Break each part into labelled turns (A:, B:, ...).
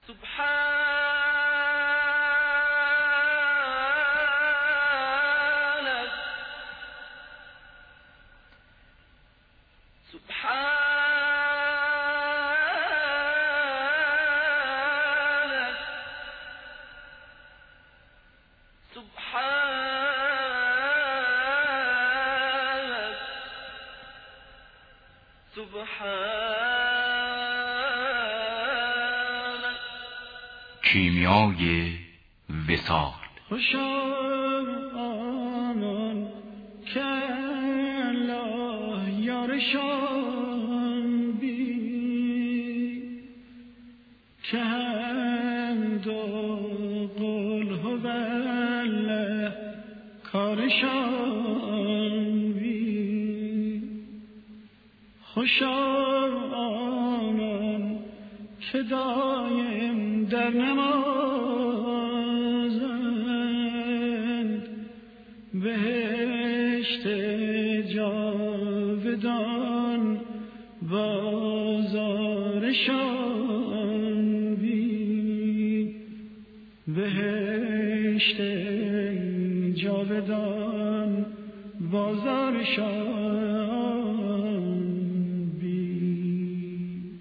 A: کیمیای وصال.
B: خوشا آنان که الله یارشان بی، که حمد و قل هو الله کارشان بی. خوشا آنان که دایم در نمازند، بهشت جاودان بازارشان بین. بهشت جاودان بازارشان بین.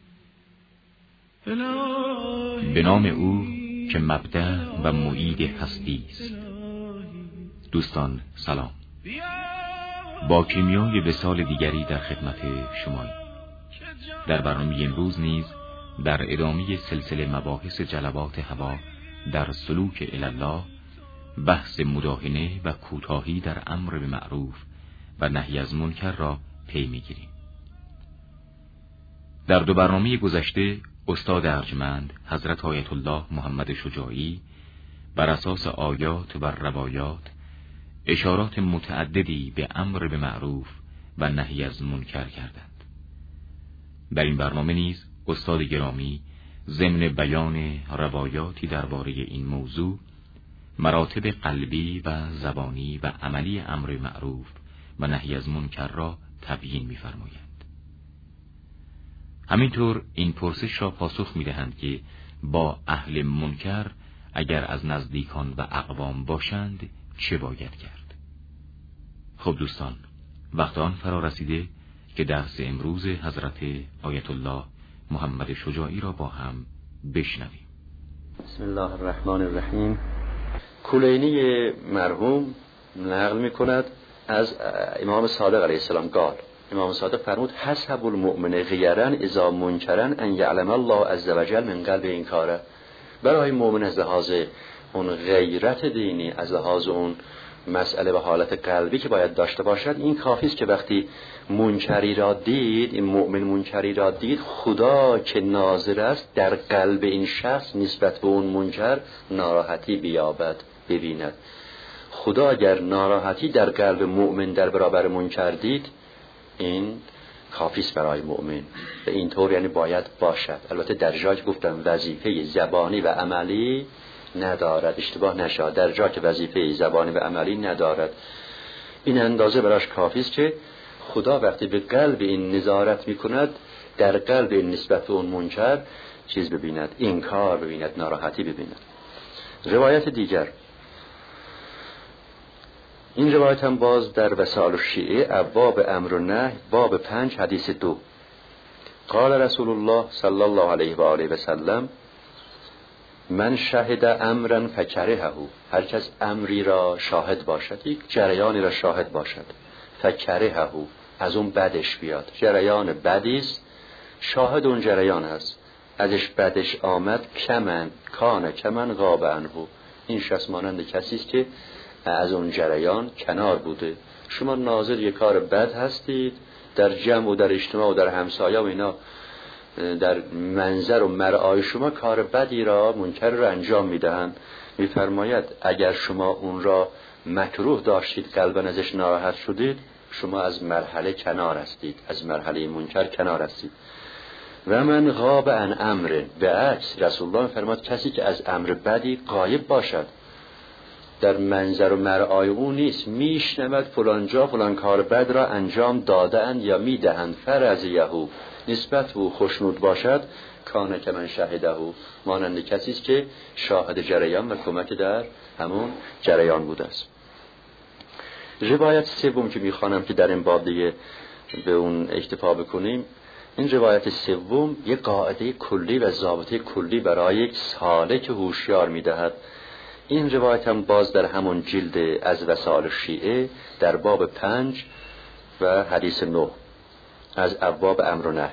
A: به نام او که مبدأ و معید هستی است. دوستان سلام. با کیمیای وصال دیگری در خدمت شماییم. در برنامه امروز نیز در ادامه سلسله مباحث جلوات هوا در سلوک الی الله، بحث مداهنه و کوتاهی در امر به معروف و نهی از منکر را پی می‌گیریم. در دو برنامه گذشته استاد ارجمند حضرت آیت الله محمد شجاعی بر اساس آیات و روایات اشارات متعددی به امر به معروف و نهی از منکر کردند. در این برنامه نیز استاد گرامی ضمن بیان روایاتی درباره این موضوع، مراتب قلبی و زبانی و عملی امر معروف و نهی از منکر را تبیین می‌فرمایند. همینطور این پرسش را پاسخ می‌دهند که با اهل منکر اگر از نزدیکان و اقوام باشند چه باید کرد؟ خب دوستان، وقت آن فرا رسیده که درس امروز حضرت آیت الله محمد شجاعی را با هم بشنویم.
C: بسم الله الرحمن الرحیم. کلینی مرحوم نقل می‌کند از امام صادق علیه السلام قال، امام صادق فرمود حسب المؤمن غیرا اذا منکرا ان یعلم الله عز وجل من قلب این کاره. برای مؤمن از لحاظ اون غیرت دینی، از لحاظ اون مسئله و حالت قلبی که باید داشته باشد، این کافی است که وقتی منکری را دید، این مؤمن منکری را دید، خدا که ناظر است در قلب این شخص نسبت به اون منکر ناراحتی بیابد، ببیند. خدا اگر ناراحتی در قلب مؤمن در برابر منکر دید، این کافی است برای مؤمن. به این طور یعنی باید باشد. البته در جایی که گفتم وظیفه زبانی و عملی ندارد، اشتباه نشود، در جایی که وظیفه زبانی و عملی ندارد، این اندازه براش کافی است که خدا وقتی به قلب این نظارت میکند، در قلب این نسبت به اون منکر چیز ببیند، انکار ببیند، ناراحتی ببیند. روایت دیگر، این روایت هم باز در وسائل الشیعه ابواب امر و نهی باب 5 حدیث 2. قال رسول الله صلی الله علیه و آله و سلم من شهد امرا فکرهه، هر کس امری را شاهد باشد، یک جریانی را شاهد باشد، فکرهه، از اون بدش بیاد، جریان بدی است، شاهد اون جریان هست، ازش بدش آمد، کمن غاب عنه، این شخص مانند کسی است که از اون جریان کنار بوده. شما ناظر یک کار بد هستید، در جمع و در اجتماع و در همسایه و اینا، در منظر و مرعای شما کار بدی را، منکر را انجام میدهند. میفرماید اگر شما اون را مکروه داشتید، قلبا ازش ناراحت شدید، شما از مرحله کنار هستید، از مرحله منکر کنار هستید. و من غاب عن امر، به عکس رسول الله فرمود کسی که از امر بدی غایب باشد، در منظر و مرعای او نیست، میشنود فلان جا فلان کار بد را انجام دادند یا میدهند، فرض یهو نسبت او خوشنود باشد، کان کمن شهده، مانند کسی است که شاهد جریان و کمک در همون جریان بوده است. روایت سوم که میخوانم که در این باب دیگه به اون اکتفا بکنیم، این روایت سوم یک قاعده کلی و ضابطه کلی برای یک سالک هوشیار میدهد. این روایت هم باز در همون جلد از وسائل شیعه در باب 5 و حدیث 9 از ابواب امر و نهی.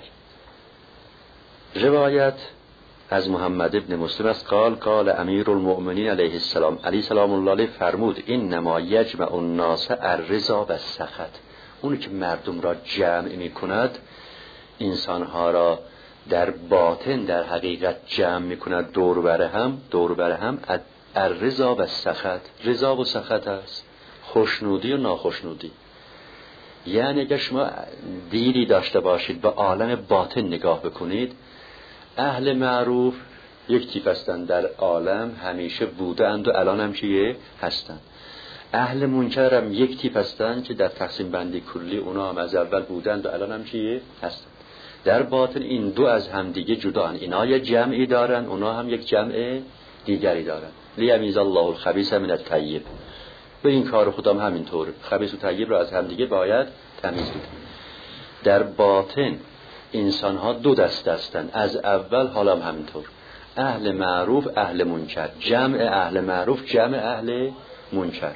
C: روایت از محمد ابن مسلم است قال امیر المؤمنین علیه السلام، علی سلام الله علیه فرمود انما یجمع الناس الرضا و السخط، اونی که مردم را جمع می کند، انسانها را در باطن در حقیقت جمع می کند دور بر هم الرضا و السخط. رضا و سخط است، خوشنودی و ناخوشنودی. یعنی اگر شما دیدی داشته باشید به عالم باطن نگاه بکنید، اهل معروف یک تیپ هستند در عالم، همیشه بودند و الان هم چیه هستند. اهل منکر هم یک تیپ هستند که در تقسیم بندی کلی اونا هم از اول بودند و الان هم چیه هستند. در باطن این دو از همدیگه جداان، اینا یک جمعی دارن، اونا هم یک جمع دیگری دارن. لیمیز الله الخبیث من الطیب، به این کار خودم همینطوره، خبیث و طیب را از همدیگه باید تمیز بدیم. در باطن انسان ها دو دسته هستند از اول، حالا هم همینطور، اهل معروف اهل منکر، جمع اهل معروف جمع اهل منکر.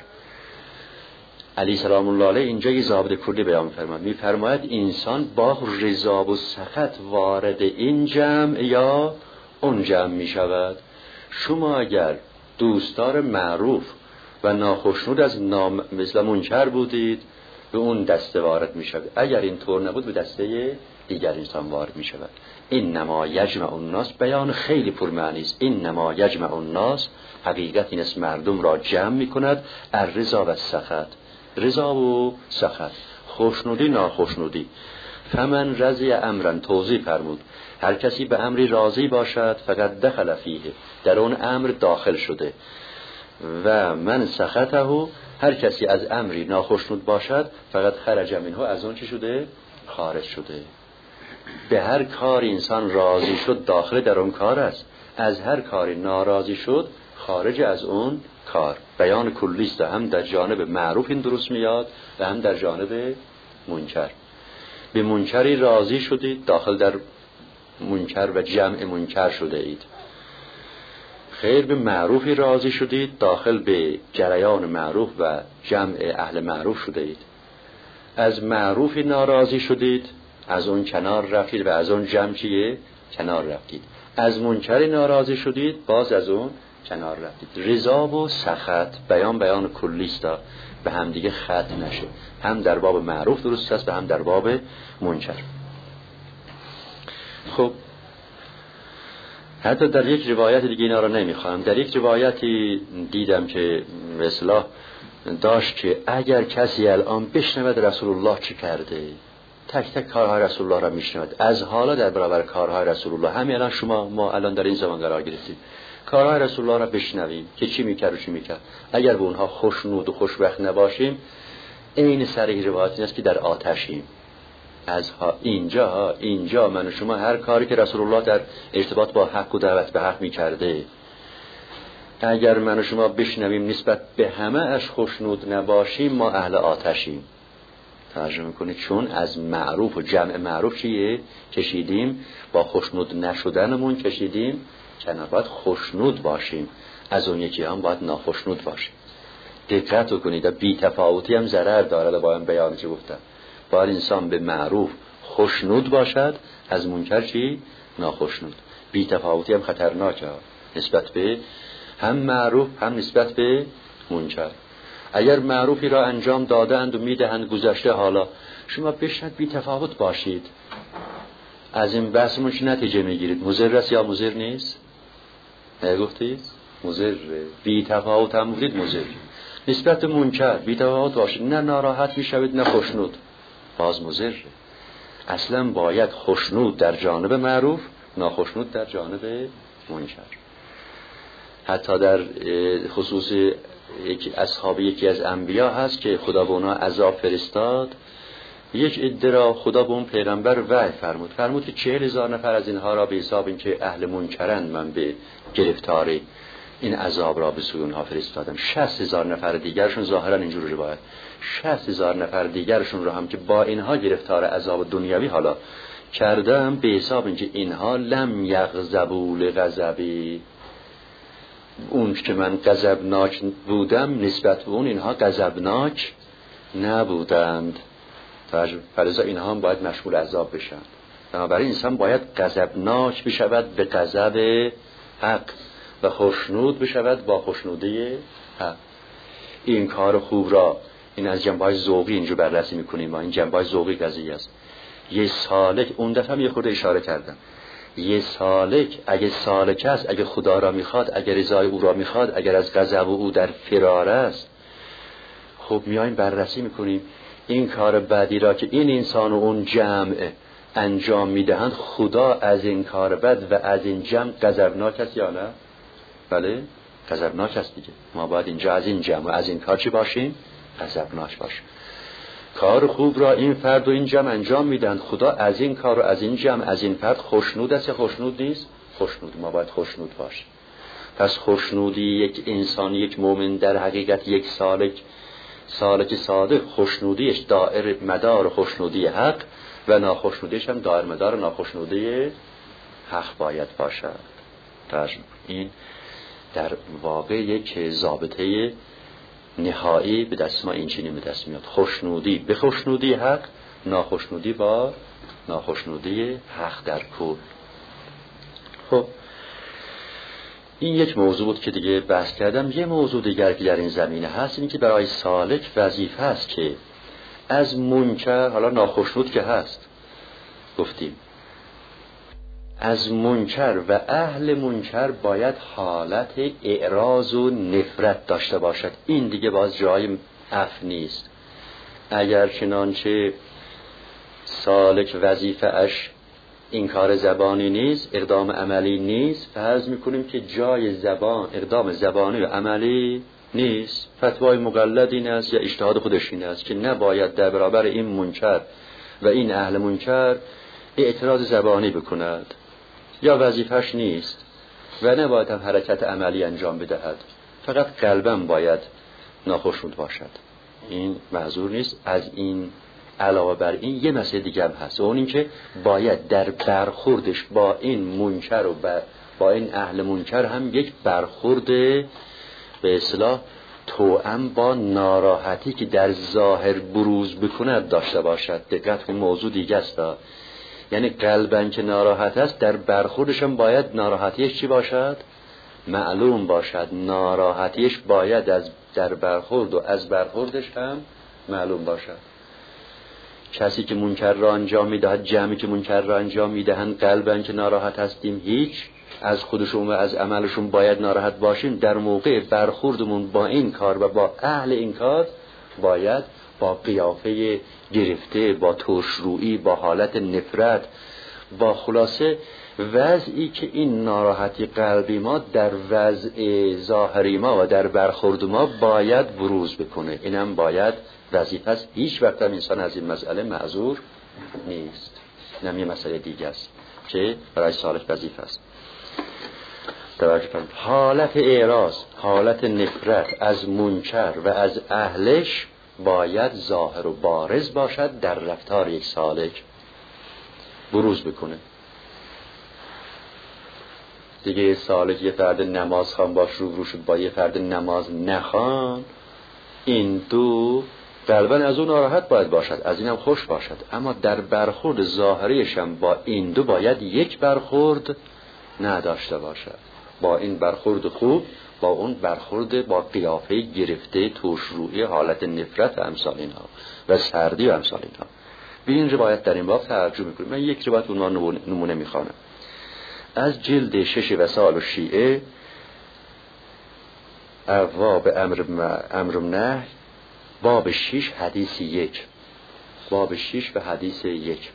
C: علی سلام الله علیه اینجا یه ضابط کلی بیان می‌فرماید انسان با رضا و سخط وارد این جمع یا اون جمع می‌شود. شما اگر دوستدار معروف و ناخشنود از مثل منکر بودید، به اون دسته وارد می‌شود. اگر این طور نبود به دسته دیگر انسان وارد می‌شود. انما یجمع الناس، بیان خیلی پرمعنی است. انما یجمع الناس، حقیقت این است مردم را جمع می‌کند الرضا و السخط، رضا و سخط، خوشنودی ناخوشنودی. فمن رضی امرا، توضیح فرمود هر کسی به امری راضی باشد فقط دخل فیه، در اون امر داخل شده. و من سخطه، هر کسی از امری ناخوشنود باشد فقط خرج منه، از اون چی شده؟ خارج شده. به هر کار انسان راضی شد داخل در اون کار است، از هر کاری ناراضی شد خارج از اون کار. بیان کلیست، هم در جانب معروف این درست میاد و هم در جانب منکر. به منکری راضی شدید داخل در منکر و جمع منکر شده اید، خیر به معروفی راضی شدید داخل به جریان معروف و جمع اهل معروف شده اید. از معروفی ناراضی شدید از اون کنار رفتید و از اون جمع چیه؟ کنار رفتید. از منکری ناراضی شدید باز از اون کنار رفتید. رضا و سخط بیان کلیست، به هم دیگه خط نشه، هم در باب معروف درست است و هم در باب منکر. خب حتی در یک روایت دیگه اینا رو نمیخوام، در یک روایتی دیدم که مثلا داشت که اگر کسی الان بشنود رسول الله چی کرده، تک تک کارهای رسول الله را میشنود، از حالا در برابر کارهای رسول الله، همین الان ما الان در این زمان قرار گرفتیم، کارهای رسول الله را بشنویم که چی میکرد و چی میکرد، اگر به اونها خوشنود و خوشبخت نباشیم، این صریح روایت است که در آتشیم. از اینجا من و شما هر کاری که رسول الله در ارتباط با حق و دعوت به حق میکرده، اگر من و شما بشنویم نسبت به همه اش خوشنود نباشیم، ما اهل آتشیم. ترجمه کنید، چون از معروف و جمع معروف چیه کشیدیم، با خوشنود نشدنمون کشیدیم کنار. باید خوشنود باشیم، از اون یکی هم باید ناخوشنود باشیم. دقت کنید، بی تفاوتی هم ضرر داره. با این بیان چی گفتم؟ باید انسان به معروف خوشنود باشد، از منکر چی؟ ناخوشنود. بی تفاوتی هم خطرناکه نسبت به هم معروف هم نسبت به منکر. اگر معروفی را انجام دادند و میدهند گذشته، حالا شما بشنید بی تفاوت باشید، از این بحثمون چه نتیجه میگیرید؟ مضر است یا مضر نیست؟ نگفتید؟ مضر. بی تفاوت هم بودید مضر. نسبت به منکر بی تفاوت باشید، نه ناراحت میشوید نه خوشنود، باز مضر. اصلا باید خوشنود در جانب معروف، ناخوشنود در جانب منکر. حتی در خصوص اصحاب یکی از انبیا هست که خدا به اونا عذاب فرستاد، یک عده را خدا به اون پیغمبر وحی فرمود که 40,000 نفر از اینها را به حساب اینکه اهل منکرند من به گرفتار این عذاب را به سوی اونها فرستادم. 60,000 نفر دیگرشون ظاهرا اینجور روایت 60,000 نفر دیگرشون را هم که با اینها گرفتار عذاب دنیوی حالا کردم به حساب اینکه اینها لم یغضبوا لغضبی، اون که من غضبناک بودم نسبت به اون اینها غضبناک نبودند. فلذا اینها هم باید مشمول عذاب بشن. بنابراین انسان باید غضبناک بشود به غضب حق و خوشنود بشود با خوشنودی حق. این کار خوب را این از جنبه‌های ذوقی اینجا بررسی می‌کنیم. ما این جنبه‌های ذوقی قضیه است. یه سالک، اون دفعه هم یه خورده اشاره کردم، یه سالک اگه سالک است، اگه خدا را میخواد، اگه رضای او را میخواد، اگر از غضب او در فرار است، خب میایم بررسی میکنیم این کار بعدی را که این انسان و اون جمع انجام میدهند، خدا از این کار بد و از این جمع غضبناک است یا نه؟ بله غضبناک است دیگه. ما باید اینجا از این جمع و از این کار چی باشیم؟ غضبناک باشیم. کار خوب را این فرد و این جمع انجام میدن، خدا از این کار و از این جمع از این فرد خوشنود است یا خوشنود نیست؟ خوشنود. ما باید خوشنود باشیم. پس خوشنودی یک انسان، یک مؤمن، در حقیقت یک سالک صادق، خوشنودیش دائر مدار خوشنودی حق و ناخوشنودیش هم دائر مدار ناخوشنودی حق باید باشد. این در واقع یک ضابطه نهایی به دست ما این چنین به دست میاد: خوشنودی به خوشنودی حق، ناخوشنودی با ناخوشنودی حق در کل. خب این یک موضوع بود که دیگه بحث کردم. یه موضوع دیگر که در این زمینه هست اینه که برای سالک وظیفه است که از منکر، حالا ناخوشنود که هست گفتیم، از منکر و اهل منکر باید حالت اعراض و نفرت داشته باشد. این دیگه باز جای عفو نیست. اگر چنانچه سالک وظیفه اش این کار زبانی نیست، اقدام عملی نیست، فرض میکنیم که جای زبان، اقدام زبانی و عملی نیست. فتوای مقلد این است یا اجتهاد خودش این است که نباید در برابر این منکر و این اهل منکر اعتراض زبانی بکند، یا وظیفش نیست و نباید هم حرکت عملی انجام بدهد، فقط قلباً باید ناخوشنود باشد. این معذور نیست. از این علاوه بر این یه مسئله دیگه هم هست، اون این که باید در برخوردش با این منکر و با این اهل منکر هم یک برخورد به اصطلاح توأم با ناراحتی که در ظاهر بروز بکند داشته باشد. دقت این موضوع دیگه است. یعنی قلباً که ناراحت است، در برخوردش هم باید ناراحتیش چی باشد؟ معلوم باشد. ناراحتیش باید در برخورد و از برخوردش هم معلوم باشد. کسی که منکر را انجام میدهد، جمعی که منکر را انجام میدهند، قلباً که ناراحت هستیم، هیچ از خودشون و از عملشون باید ناراحت باشیم. در موقع برخوردمون با این کار و با اهل این کار باید با قیافه گرفته، با ترشرویی، با حالت نفرت، با خلاصه وضعی که این ناراحتی قلبی ما در وضع ظاهری ما و در برخورد ما باید بروز بکنه. اینم باید وظیفه است. هیچ وقت هم انسان از این مسئله معذور نیست. اینم یه مسئله دیگه است که برای سالک وظیفه است. توجه کنید. حالت اعراض، حالت نفرت از منکر و از اهلش باید ظاهر و بارز باشد، در رفتار یک سالک بروز بکنه. دیگه سالک یه فرد نماز خوان باش روبرو شد با یه فرد نماز نخوان، این دو قلباً از اون ناراحت باید باشد، از اینم خوش باشد، اما در برخورد ظاهریش هم با این دو باید یک برخورد نداشته باشد. با این برخورد خوب، با اون برخورد با قیافه گرفته، ترشرویی، حالت نفرت و امثال اینها و سردی و امثال اینها. به این روایت در این باب ترجمه می‌کنیم. من یک روایت اونها نمونه می‌خوانم از جلد 6 وسائل الشیعه، ابواب امر و نهی، باب 6 حدیث 1. باب 6 و حدیث 1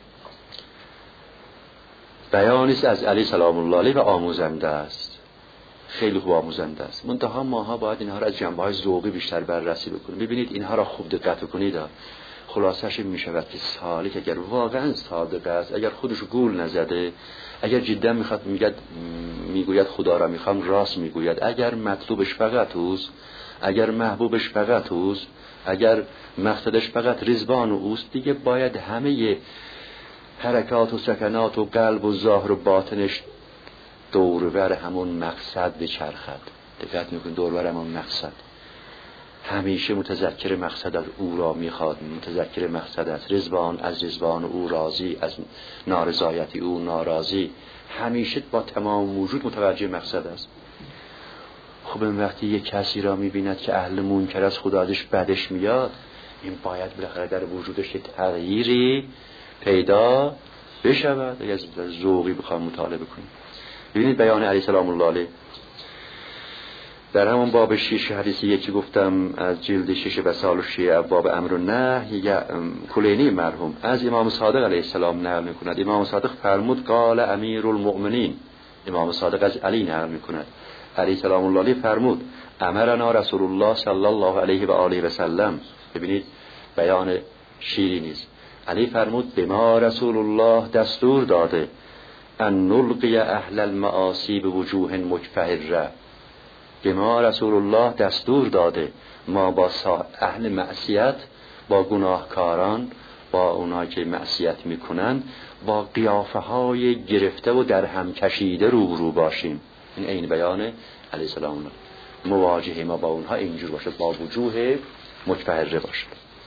C: بیانی است از علی سلام الله علیه و آموزنده است. خیلی خوب آموزنده است. منتها ماها باید اینها را از جنبه‌های ذوقی بیشتر بررسی بکنیم. ببینید اینها را خوب دقت کنید. خلاصش می شود که سالک اگر واقعا صادق است، اگر خودش گول نزده، اگر جدا میگوید خدا را میخوام، راست میگوید، اگر مطلوبش فقط اوست، اگر محبوبش فقط اوست، اگر مقصدش فقط رضوان اوست، دیگه باید همه حرکات و سکنات و قلب و ظاهر و باطنش دورور همون مقصد بچرخد. دقت میکنید، دورور همون مقصد، همیشه متذکر مقصد از او را میخواد، متذکر مقصد از رضوان، از رضوان او راضی، از نارضایتی او ناراضی، همیشه با تمام وجود متوجه مقصد است. خب این وقتی یک کسی را میبیند که اهل منکر از خدا ازش بدش میاد، این باید بالاخره در وجودش تغییری پیدا بشود. اگر از ذوقی بخوام مطالعه کنیم، ببینید بیان علی سلام الله علیه در همون باب 6 حدیث یکی گفتم از جلد 6 وسائل الشیعه باب امر و نهی، کلینی مرحوم از امام صادق علیه السلام نقل میکند. امام صادق فرمود قال امیر المؤمنین، امام صادق از علی نقل میکند، علی سلام الله علیه فرمود امرنا رسول الله صلی الله علیه و آله و سلم. ببینید بیان شیری نیست. علی فرمود به ما رسول الله دستور داده ان نلقی اهل المعاصی به وجوه مکفهره، به ما رسول الله دستور داده ما با اهل معصیت، با گناهکاران، با اونایی که معصیت میکنن، با قیافه های گرفته و در هم کشیده روبرو باشیم. این عین بیان علیه السلام الله. مواجهه ما با اونها اینجور باشد، با وجوه مکفهره باشد.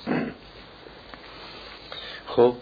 C: خب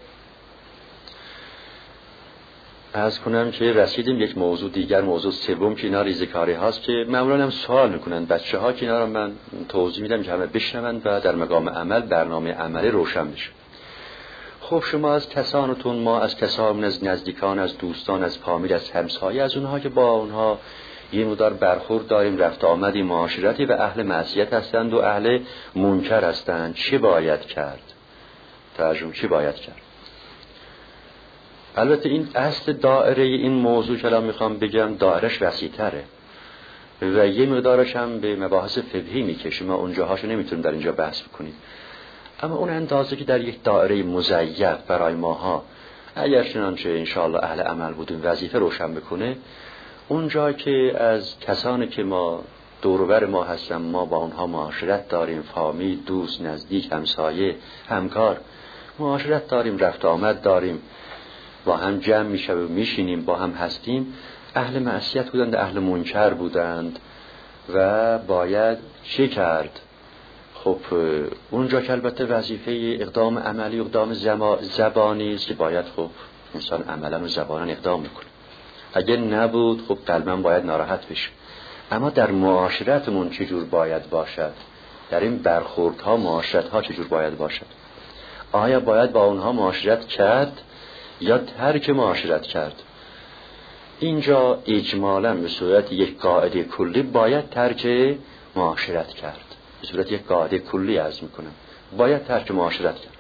C: عرض کنم که رسیدیم یک موضوع دیگر، موضوع سوم که اینا ریزکاری هاست که معمولا هم سوال میکنن بچه ها که اینا رو من توضیح میدم که همه بشنون و در مقام عمل برنامه عملی روشن بشه. خب شما از کسانتون، ما از کسان، از نزدیکان، از دوستان، از فامیل، از همسایه، از اونها که با اونها یه مقدار برخورد داریم، رفت آمدی، معاشرتی و اهل معصیت هستند و اهل منکر هستند، چه باید کرد؟ ترجمه چه باید کرد؟ البته این اصل دائره این موضوع که الان میخوام بگم دائرش وسیع‌تره و یه مقدارش هم به مباحث فقهی میکشه، ما اونجاهاشو نمیتونیم در اینجا بحث بکنیم. اما اون اندازه که در یک دائره مضیق برای ماها اگر چنانچه انشاءالله اهل عمل بودیم وظیفه روشن بکنه، اونجا که از کسانی که ما دورور ما هستن، ما با اونها معاشرت داریم، فامیل، دوست، نزدیک، همسایه، همکار، معاشرت داریم، رفت آمد داریم، با هم جمع میشه و میشینیم، با هم هستیم، اهل معصیت بودند، اهل منکر بودند و باید چه کرد؟ خب اونجا که البته وظیفه اقدام عملی، اقدام زبانی است که باید خب انسان عملا و زبانا اقدام میکنه. اگر نبود خب قلبا باید ناراحت بشه. اما در معاشرتمون چجور باید باشد؟ در این برخوردها، معاشرتها چجور باید باشد؟ آیا باید با اونها معاشرت کرد یا ترک معاشرت کرد؟ اینجا اجمالا به صورت یک قاعده کلی باید ترک معاشرت کرد. به صورت یک قاعده کلی عرض میکنم باید ترک معاشرت کرد.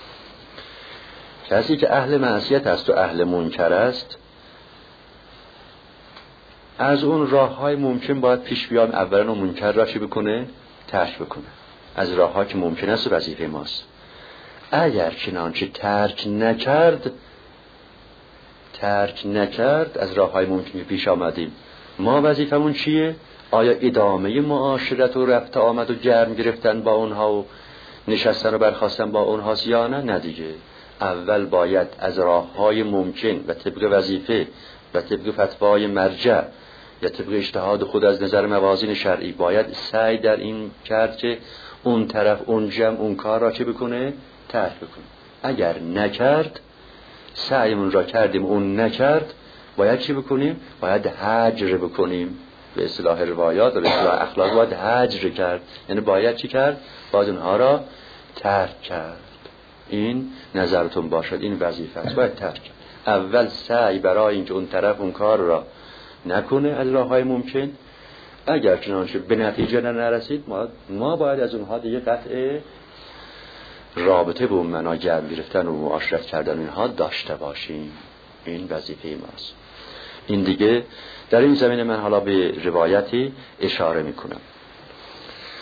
C: کسی که اهل معصیت است و اهل منکر است، از اون راه‌های ممکن باید پیش بیاد اولا اون منکر را چی بکنه؟ ترک بکنه. از راه‌ها که ممکن است وظیفه ماست. اگر چنانچه ترک نکرد از راه‌های ممکن پیش آمدیم، ما وظیفمون چیه؟ آیا ادامه معاشرت و رفت آمد و گرم گرفتن با اونها و نشستن و برخاستن با اونها یا نه؟ نه دیگه. اول باید از راه‌های ممکن و طبق وظیفه و طبق فتوای مرجع یا طبق اجتهاد خود از نظر موازین شرعی باید سعی در این کرد که اون طرف، اون جمع، اون کار را چه بکنه؟ ترک بکنه. اگر نکرد، سعیمون را کردیم اون نکرد، باید چی بکنیم؟ باید هجر بکنیم. به اصطلاح روایات و به اصطلاح اخلاق باید هجر کرد، یعنی باید چی کرد؟ باید اونها را ترک کرد. این نظرتون باشد، این وظیفه است، باید ترک کرد. اول سعی برای اینکه اون طرف اون کار را نکنه از راه‌های ممکن. اگر چنانچه به نتیجه نرسید، ما باید از اونها دیگه قطع رابطه به اون معنا گرم گرفتن و معاشرت کردن اینها داشته باشیم. این وظیفه ماست. این دیگه در این زمینه من حالا به روایتی اشاره میکنم.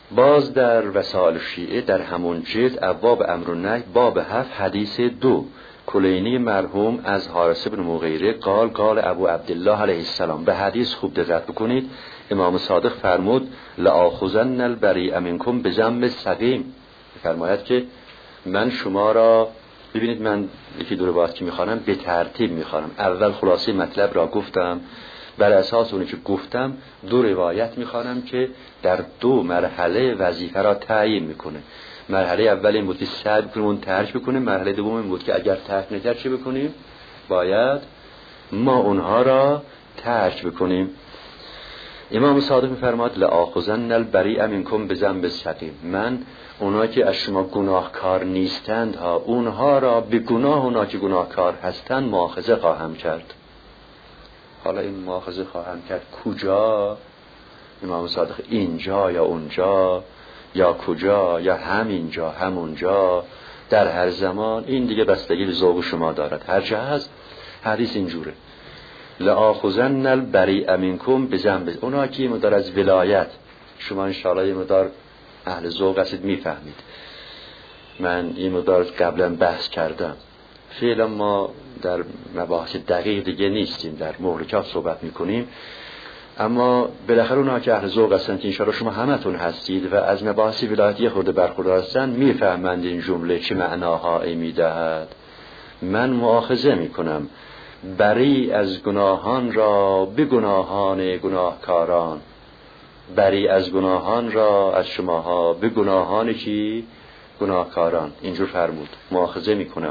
C: باز در وسائل شیعه در همون جلد ابواب امر و نهی باب 7 حدیث 2 کلینی مرحوم از حارث بن مغیره قال ابو عبدالله علیه السلام. به حدیث خوب دقت بکنید. امام صادق فرمود لآخذن البریء منکم بذنب سقیم، فرماید که من شما را، ببینید من یکی دو روایت که میخوانم به ترتیب میخوانم. اول خلاصه مطلب را گفتم، بر اساس اونی که گفتم دو روایت میخوانم که در دو مرحله وظیفه را تعیین میکنه. مرحله اول این بود که سعی بکنیم اون ترک بکنیم، مرحله دوم این بود که اگر ترک نکرد چه بکنیم؟ باید ما اونها را ترک بکنیم. امام صادق میفرماد لآخذن البریء منکم بذنب سقیم، من اونها که از شما گناهکار نیستند ها، اونها را به گناه اونها که گناهکار هستند مؤاخذه خواهم کرد. حالا این مؤاخذه خواهم کرد کجا؟ امام صادق اینجا یا اونجا یا کجا یا همینجا همونجا در هر زمان، این دیگه بستگی به ذوق شما دارد. هر جا هست حدیث اینجوره لآخذن البریء منکم بذنب. اونها که مدار از ولایت، شما انشاءالله یه مدار اهل ذوق هستید میفهمید، من این مدار قبلا بحث کردم، فعلا ما در مباحث دقیق دیگه نیستیم، در محرکات صحبت میکنیم، اما بالاخره اونها که اهل ذوق هستند که انشاءالله شما همتون هستید و از مباحث ولایت یه خورده برخوردار هستند، میفهمند این جمله چه معناهایی میدهد. من مؤاخذه میکنم بری از گناهان را به گناهان گناهکاران، بری از گناهان را از شماها به گناهان کی؟ گناهکاران. اینجور فرمود مؤاخذه میکنم.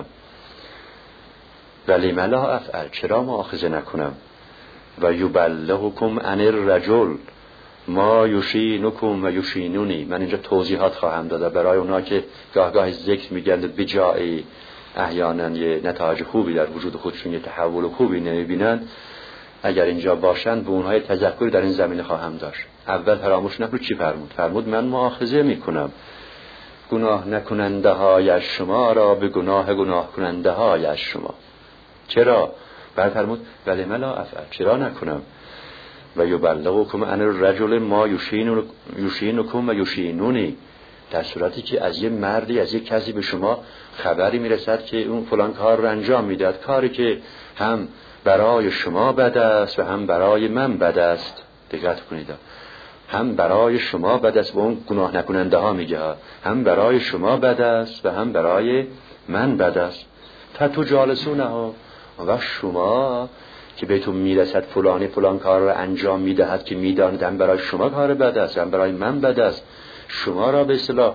C: ولی ملا افعل، چرا مؤاخذه نکنم؟ و یبلغکم عن الرجل ما یشینکم و یشینونی. من اینجا توضیحات خواهم داد برای اونا که گاه ذکر میگن به جای احیانا یه نتایج خوبی در وجود خودشون، یه تحول خوبی نمیبینن، اگر اینجا باشند به اونها تذکری در این زمینه خواهم داشت. اول فراموش نکنید چی فرمود. فرمود من مؤاخذه میکنم گناه نکننده های از شما را به گناه کننده های از شما. چرا؟ بعد فرمود ولی ملا افعل، چرا نکنم؟ و یبلغکم عن الرجل ما یشینکم و یشینونی، در صورتی که از یه مردی، از یه کسی به شما خبری میرسد که اون فلان کار رو انجام میداد، کاری که هم برای شما بد است و هم برای من بد است. دقت کنید، هم برای شما بد است، به اون گناه نکننده ها میگه، هم برای شما بد است و هم برای من بد است. فتو جالسونه ها، و شما که بهتون میرسد فلان کار رو انجام میدهد که میداند هم برای شما کار بد است هم برای من بد است، شما را به اصطلاح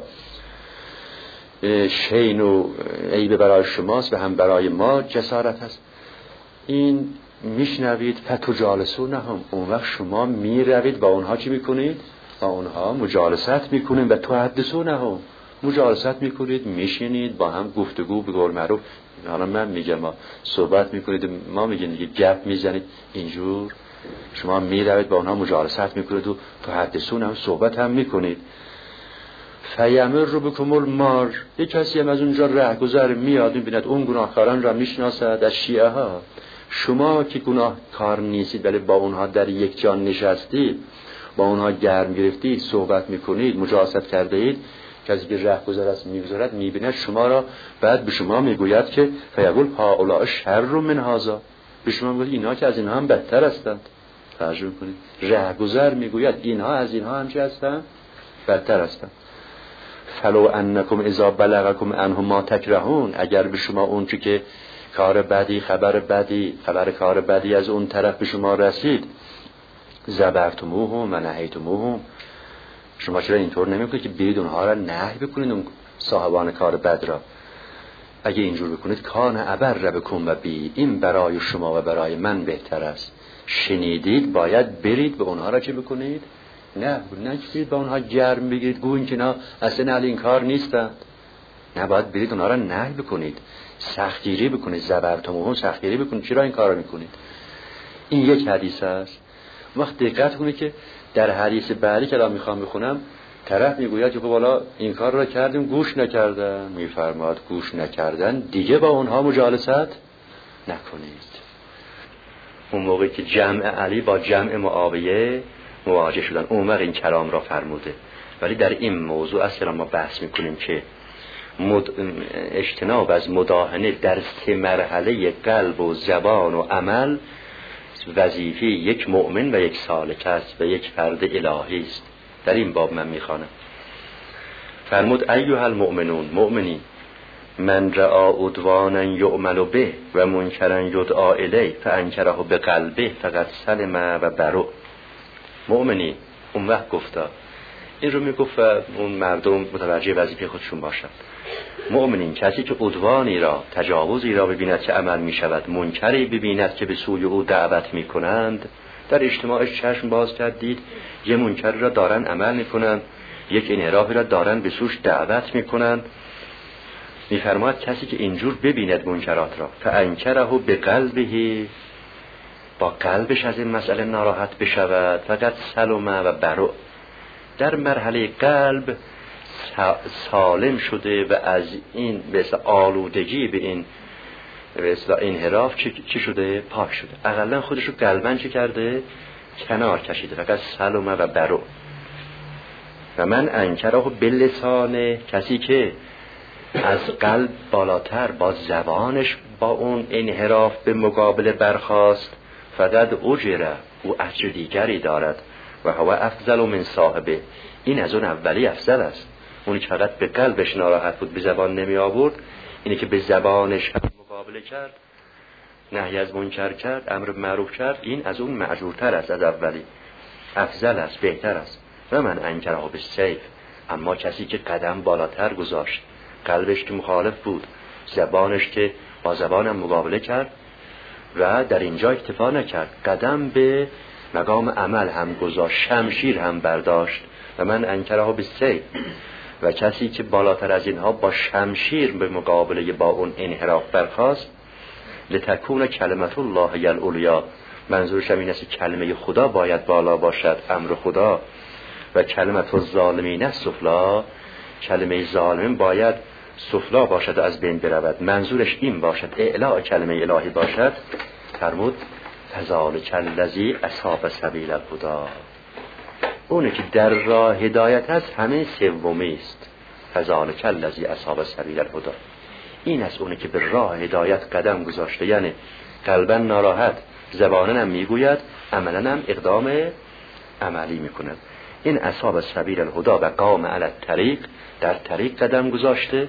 C: شین و عیب برای شماست و هم برای ما جسارت است. این میشنوید فتو جالسونه هم، اون وقت شما میروید با اونها چی میکنید؟ با اونها مجالست میکنید و تحدثونه هم، مجالست میکنید، میشینید با هم گفتگو به قول معروف. حالا من میگم ما صحبت میکنید، ما میگیم دیگه گپ میزنید، اینجور شما میروید با اونها مجالست میکنید و تحدثون هم صحبت هم میکنید. فیمر رو بکم المار، یک کسی هم از اونجا رهگذر میاد میبیند اون گناهکاران را میشناسد از شیعه ها. شما که گناهکار نیستید ولی با اونها در یک جا نشستید، با اونها گرم گرفتید، صحبت میکنید، مجالست کرده اید، کسی که رهگذر است میگذارد میبیند شما را، بعد به شما میگوید که فیقول هؤلاء شر من هذا، به شما میگوید اینها که از اینها هم بدتر هستند. ترجمه کنید، رهگذر میگوید اینها از اینها هم چی هستند؟ بدتر هستند. فلو انکم اذا بلغکم عنهم ما تکرهون، اگر به شما اون چی که کار بدی، خبر کار بدی از اون طرف به شما رسید، زبرتموهم و نهیتموهم، شما چرا اینطور نمیکنید که برید اونها را نهی بکنید، اون صاحبان کار بد را؟ اگه اینجور بکنید کان ابر بکن و بی، این برای شما و برای من بهتر است. شنیدید باید برید به اونها را چه بکنید؟ نه برید به اونها گرم بگیرید، گوین که نه اصلا اهل این کار نیستند. نه، باید برید اونها را نهی بکنید، سختگیری بکنید، زبرتموهم سختگیری بکنید. چرا این کار را میکنید؟ این یک حدیث است. وقت دقت کنید که در حدیث بعدی که الان میخوام بخونم طرف میگوید که والا این کار را کردیم گوش نکردن، میفرماد گوش نکردن دیگه با اونها مجالست نکنید. اون موقعی که جمع علی با جمع معاویه مواجه شدن، اون وقت این کلام را فرموده. ولی در این موضوع اصلا ما بحث میکنیم که اجتناب از مداهنه در 3 مرحله قلب و زبان و عمل وظیفه یک مؤمن و یک سالک است و یک فرد الهی است. در این باب من میخوانم. فرمود ایها المؤمنون، مؤمنین، من رأى عدوانا یعمل به و منکرا یدعا الیه فانکره بقلبه فقد سلم و برئ. مؤمنین، اون وقت گفتا این رو میگفت و اون مردم متوجه وظیفه خودشون باشند. مؤمنین، کسی که عدوانی را، تجاوزی را ببیند که عمل می شود، منکری ببیند که به سوی او دعوت می کنند، در اجتماعش چشم باز کردید یه منکر را دارن عمل می کنند، یک انحرافی را دارن به سوش دعوت می کنند، می فرماید کسی که اینجور ببیند منکرات را فانکره بقلبه، با قلبش از این مسئله ناراحت بشود، فقط سلم و برئ، در مرحله قلب سالم شده و از این به اصطلاح آلودگی به این به اصطلاح انحراف چی شده؟ پاک شده. اقلا خودش رو قلباً چی کرده؟ کنار کشیده، فقط سلم و برئ. و من انکره باللسان، کسی که از قلب بالاتر با زبانش با اون انحراف به مقابله برخاست، فقد اجره، او اجر دیگری دارد و هو افضل من صاحبه، این از اون اولی افضل است. اونی که فقط به قلبش ناراحت بود، به زبان نمی آورد، اینی که به زبانش مقابله کرد، نهی از منکر کرد، امر معروف کرد، این از اون مأجورتر است، از اولی افضل است، بهتر است. و من انکره بالسیف، اما کسی که قدم بالاتر گذاشت، قلبش که مخالف بود، زبانش که با زبانم مقابله کرد و در اینجا اکتفا نکرد، قدم به مقام عمل هم گذاشت، شمشیر هم برداشت، و من انکره بالسیف، و کسی که بالاتر از اینها با شمشیر به مقابله با اون انحراف برخاست، لتکون کلمت الله العلیا، منظورش این است که کلمه خدا باید بالا باشد، امر خدا، و کلمت الظالمین السفلی، کلمه ظالم باید سفلا باشد و از بین برود، منظورش این باشد، اعلاء کلمه الهی باشد. فرمود فذلک الذی اصاب سبیل الهدی، اونه که در راه هدایت است، همه سومی است. فذلک الذی اصاب سبیل الهدی، این است اونه که به راه هدایت قدم گذاشته، یعنی قلبا ناراحت، زبانن هم میگوید، عملا هم اقدام عملی میکند. این اصاب سبیل الهدی و قام علی الطریق، در طریق قدم گذاشته،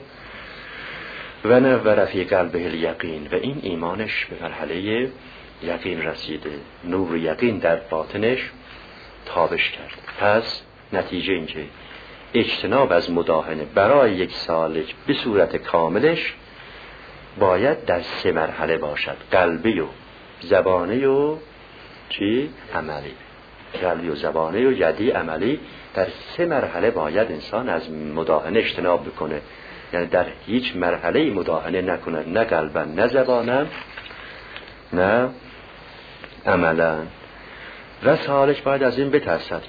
C: و نور فی قلبه الیقین، و این ایمانش به مرحله یقین رسیده، نور یقین در باطنش تابش کرد. پس نتیجه این که اجتناب از مداهنه برای یک سالک به صورت کاملش باید در 3 مرحله باشد، قلبی و زبانی و عملی، قلبی و زبانی و یدی عملی، در 3 مرحله باید انسان از مداهنه اجتناب بکنه، یعنی در هیچ مرحله مداهنه نکنه، نه قلبا، نه زبانا، نه عملا. و سالک باید از این بترسد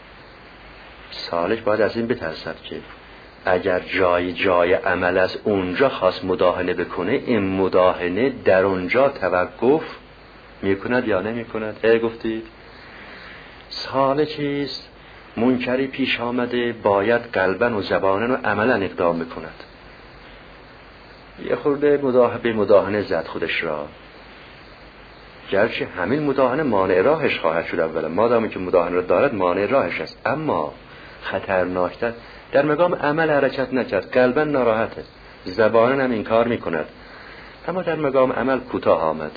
C: که اگر جای عمل از اونجا خواست مداهنه بکنه، این مداهنه در اونجا توقف میکند یا نمیکند. گفتید سالکیست، منکری پیش آمده، باید قلباً و زباناً و عملاً اقدام بکند. یه خورده به مداهنه زد خودش را، گرچه همین مداهنه مانع راهش خواهد شد اولا، مادامی که مداهنه را دارد مانع راهش است، اما خطرناکتر در مقام عمل حرکت نکرد، قلباً ناراحته، زباناً هم این کار میکند، اما در مقام عمل کوتاه آمد،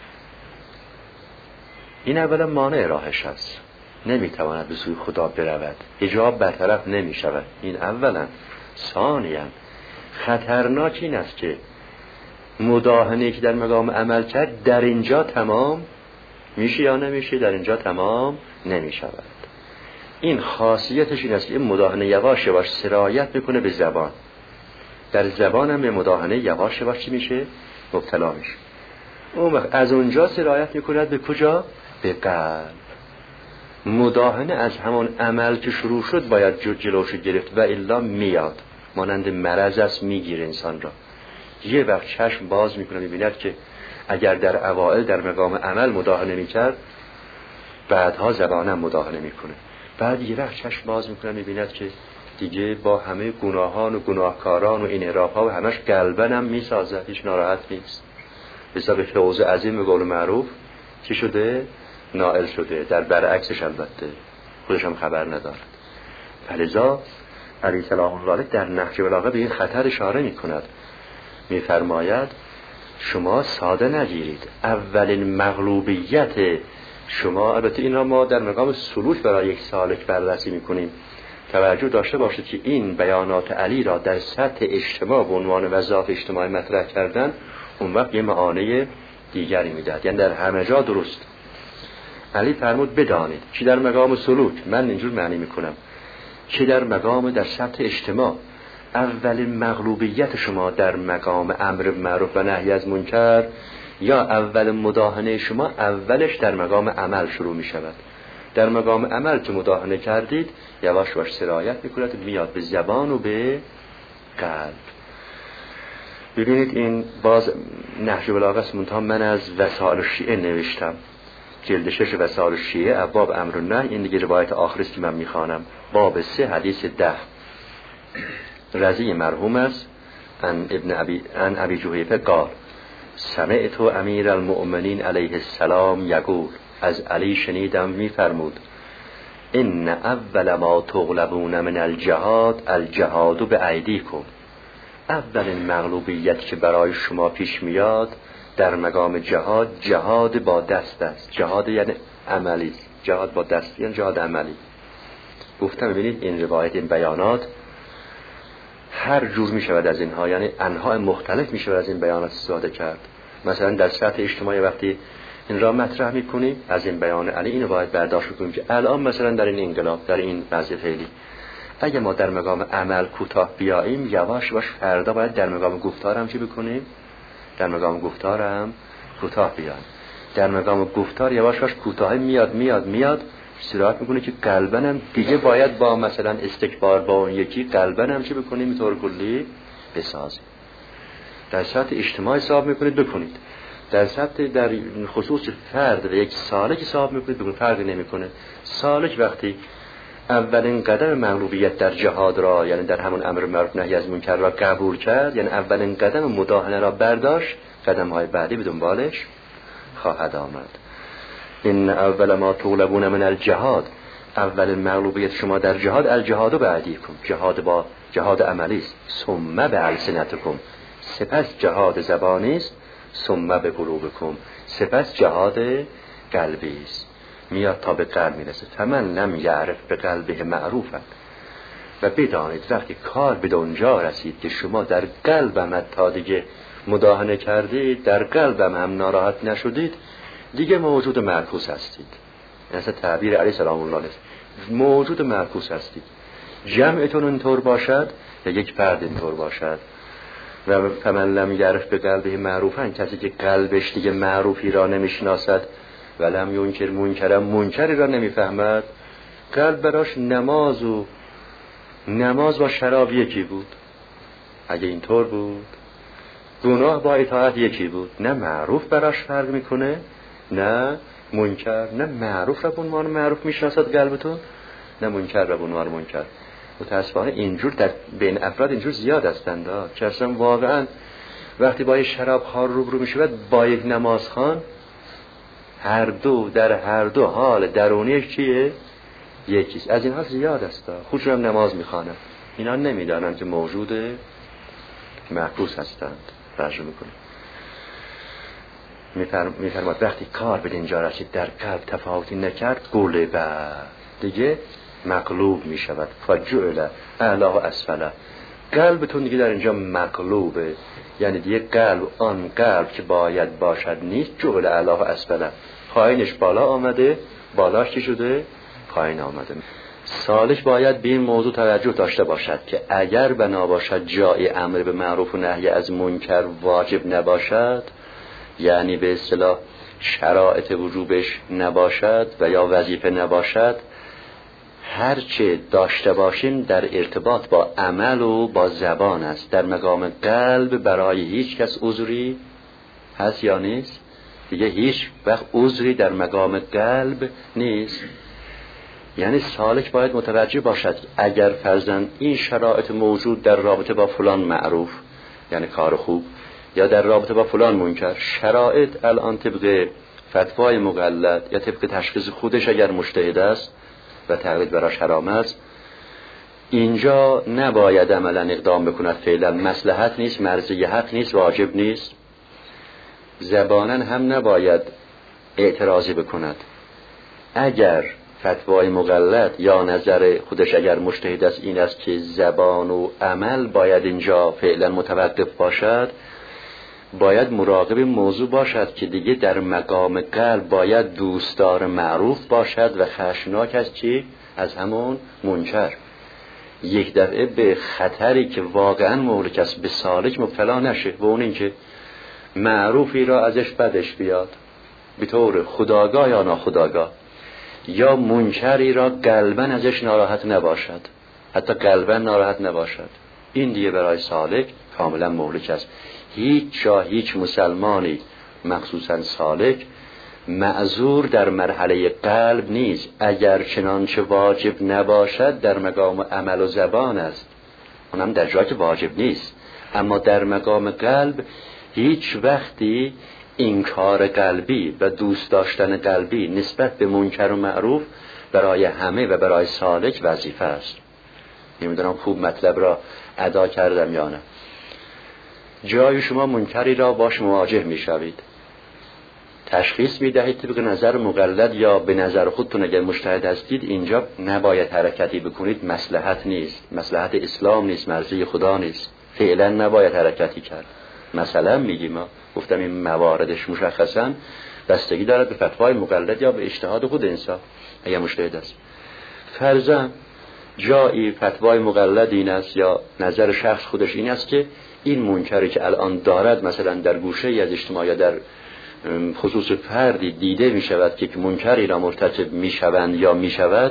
C: این اولا مانع راهش است، نمیتواند به سوی خدا برود، حجاب برطرف نمیشود، این اولا. ثانیاً خطرناک این است که مداهنه که در مقام عمل کرد در اینجا تمام میشه یا نمیشه، در اینجا تمام نمیشود. این خاصیتش این است که این مداهنه یواش یواش سرایت میکنه به زبان، در زبان هم به مداهنه یواش یواش چی میشه؟ مبتلا میشه. اون وقت از اونجا سرایت میکند به کجا؟ به قلب. مداهنه از همون عمل که شروع شد باید جلوش گرفت و الا میاد، مانند مرض است، میگیره انسان را. یه وقت چشم باز میکنه میبیند که اگر در اوائل در مقام عمل مداهنه میکرد، بعدها زبانم مداهنه میکنه، بعد یه وقت چشم باز میکنه میبیند که دیگه با همه گناهان و گناهکاران و این انحراف‌ها و همش قلبن هم میسازه، هیچ ناراحت نیست. حساب فوز عظیم به قول معروف چی شده؟ نائل شده، در برعکسش البته خودش هم خبر ندارد. فلذا علی سلام الله علیه در نهج بلاغه به این خطر اشاره میکند، میفرماید شما ساده نگیرید. اولین مغلوبیت شما، البته این را ما در مقام سلوک برای یک سالک بررسی میکنیم، توجه داشته باشید که این بیانات علی را در سطح اجتماع به عنوان وظایف اجتماعی مطرح کردن اون وقت یه معانی دیگری میدهد، یعنی در همه جا درست. علی فرمود بدانید چی در مقام سلوک، من اینجور معنی میکنم، چی در مقام در سطح اجتماع، اولین مغلوبیت شما در مقام امر معروف و نهی از منکر یا اول مداهنه شما اولش در مقام عمل شروع می شود. در مقام عمل که مداهنه کردید یواش یواش سرایت میکند، میاد به زبان و به قلب. ببینید این باز نهج بلاغه است، منتها من از وسائل الشیعه نوشتم، جلد 6 وسائل الشیعه ابواب امر و نهی. این دیگه روایت آخری است که من میخوانم، باب 3 حدیث 10. رضی مرحوم است ان ابی جحیفه قال سمعت امیر المؤمنین علیه السلام یقول، از علی شنیدم میفرمود ان اول ما تغلبون من الجهاد به ایدیکم، اولین مغلوبیت که برای شما پیش میاد در مقام جهاد با دست است. جهاد یعنی عملی، جهاد با دست یعنی جهاد عملی. گفتم ببینید این روایت، این بیانات هر جور می شود از اینها، یعنی انواع مختلف می شود از این بیانات استفاده کرد. مثلا در سطح اجتماعی وقتی این را مطرح می کنیم از این بیان علی، اینو باید برداشت کنیم که الان مثلا در این انقلاب، در این وضع فعلی، اگه ما در مقام عمل کوتاه بیاییم، یواش یواش فردا باید در مقام گفتار هم چی بکنیم؟ در مقام گفتار هم کوتاه بیایم. در مقام گفتار یواش یواش کوتاهی میاد سرایت میکنه که قلبن هم دیگه باید با مثلا استکبار با اون یکی قلبن هم چی بکنیم؟ اینطور کلی بسازیم. در سطح اجتماعی حساب میکنید بکنید، در سطح در خصوص فرد و یک سالک حساب میکنید بکنید، فرقی نمیکنه. سالک وقتی اولین قدم مغلوبیت در جهاد را، یعنی در همون امر معروف نهی از منکر را قبول کرد، یعنی اولین قدم مداهنه را برداشت، قدم‌های بعدی به دنبالش خواهد آمد. این اول ما تغلبون من الجهاد، اولین مغلوبیت شما در جهاد الجهاد به ایدیکم، جهاد با جهاد عملی است. ثم به السنتکم، سپس جهاد زبانی است. ثم به قلوبکم، سپس جهاد قلبی است، میاد تا به قلب میرسه. فمن لم یعرف به قلبه معروفا، و بدانید وقتی کار به اونجا رسید که شما در قلبم تا دیگه مداهنه کردید، در قلبم هم ناراحت نشدید، دیگه موجود معکوس هستید. مثلا تعبیر علی سلام الله علیه، موجود معکوس هستید. جمعتون اینطور باشد یا یک فرد اینطور باشد. و فمن لم یعرف به قلبه معروفا، کسی که قلبش دیگه معروفی را نمیشناسد، و لم ینکر منکرا، منکری را نمیفهمد. قلب براش نماز با شراب یکی بود، اگه اینطور بود، گناه با اطاعت یکی بود. نه معروف براش فرق میکنه نه منکر، نه معروف را به عنوان معروف میشناسد قلبتون، نه منکر را به عنوان منکر. متاسفانه اینجور در بین افراد اینجور زیاد هستند که اصلا واقعا وقتی با یک شرابخوار روبرو میشود با یک نمازخوان، در هر دو حال درونیش چیه؟ یکیست. از اینها زیاد است، خودشون هم نماز میخوانند، اینا نمیدانند که موجود معکوس هستند. فرض میکنه میفرماد وقتی کار به اینجا رسید در قلب تفاوتی نکرد، قلب دیگه مقلوب میشود. فجعل اعلی و اسفل، قلبتون دیگه در اینجا مقلوبه، یعنی دیگه آن قلب که باید باشد نیست. جعل اعلی و اسفل، پایینش بالا آمده، بالاش چی شده؟ پایین آمده. سالش باید به این موضوع توجه داشته باشد که اگر بنا باشد جای امر به معروف و نهی از منکر واجب نباشد، یعنی به اصطلاح شرایط وجوبش نباشد و یا وظیفه نباشد، هرچه داشته باشیم در ارتباط با عمل و با زبان است. در مقام قلب برای هیچ کس عذری هست یا نیست؟ دیگه هیچ وقت عذری در مقام قلب نیست. یعنی سالک باید متوجه باشد اگر فرضاً این شرایط موجود در رابطه با فلان معروف، یعنی کار خوب، یا در رابطه با فلان منکر، شرایط الان طبق فتوای مقلد یا طبق تشخیص خودش اگر مجتهد است و تقلید براش حرام است، اینجا نباید عملا اقدام بکند. فعلا مصلحت نیست، مرضی حق نیست، واجب نیست. زباناً هم نباید اعتراضی بکند. اگر فتوای مقلد یا نظر خودش اگر مجتهد است این است که زبان و عمل باید اینجا فعلا متوقف باشد، باید مراقب موضوع باشد که دیگه در مقام قلب باید دوستدار معروف باشد و خشمناک از چی؟ از همون منکر. یک دفعه به خطری که واقعا مهلک است به سالک مبتلا نشه و اون این که معروفی را ازش بدش بیاد به طور خودآگاه یا ناخودآگاه، یا منکری را قلباً ازش ناراحت نباشد، حتی قلباً ناراحت نباشد. این دیگه برای سالک کاملا مهلک است. هیچ مسلمانی مخصوصاً سالک معذور در مرحله قلب نیست، اگر چنانچه واجب نباشد در مقام عمل و زبان است، اونم در جایی که واجب نیست. اما در مقام قلب هیچ وقتی انکار قلبی و دوست داشتن قلبی نسبت به منکر و معروف برای همه و برای سالک وظیفه است. نمیدونم خوب مطلب را ادا کردم یا نه. جای شما منکری را باش مواجه میشوید، تشخیص میدهید طبق نظر مقلد یا به نظر خودتون اگر مجتهد هستید، اینجا نباید حرکتی بکنید، مصلحت نیست، مصلحت اسلام نیست، مرضی خدا نیست، فعلا نباید حرکتی کرد. مثلا میگیم ما گفتم این مواردش مشخصا بستگی دارد به فتوای مقلد یا به اجتهاد خود انسان اگر مجتهد است. فرضاً جایی فتوای مقلد این است یا نظر شخص خودش این است که این منکری که الان دارد مثلا در گوشه ای از اجتماع یا در خصوص فردی دیده می شود که منکری را مرتکب می شوند یا می شود،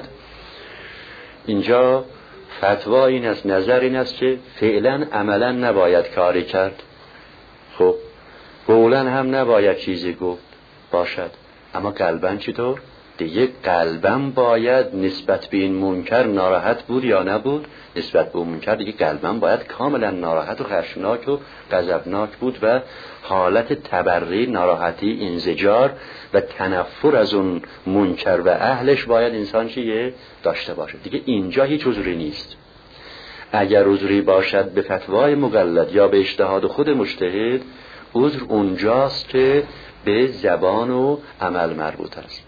C: اینجا فتوا این است، نظر این است که فعلا عملا نباید کاری کرد، خب قولا هم نباید چیزی گفت باشد، اما قلباً چطور؟ دیگه قلباً باید نسبت به این منکر ناراحت بود یا نبود، نسبت به اون منکر دیگه قلباً باید کاملا ناراحت و خشمناک و غضبناک بود و حالت تبری، ناراحتی، انزجار و تنفر از اون منکر و اهلش باید انسان چیه؟ داشته باشه. دیگه اینجا هیچ عذری نیست. اگر عذری باشد به فتوای مقلد یا به اجتهاد خود مجتهد، عذر اونجاست که به زبان و عمل مربوط است.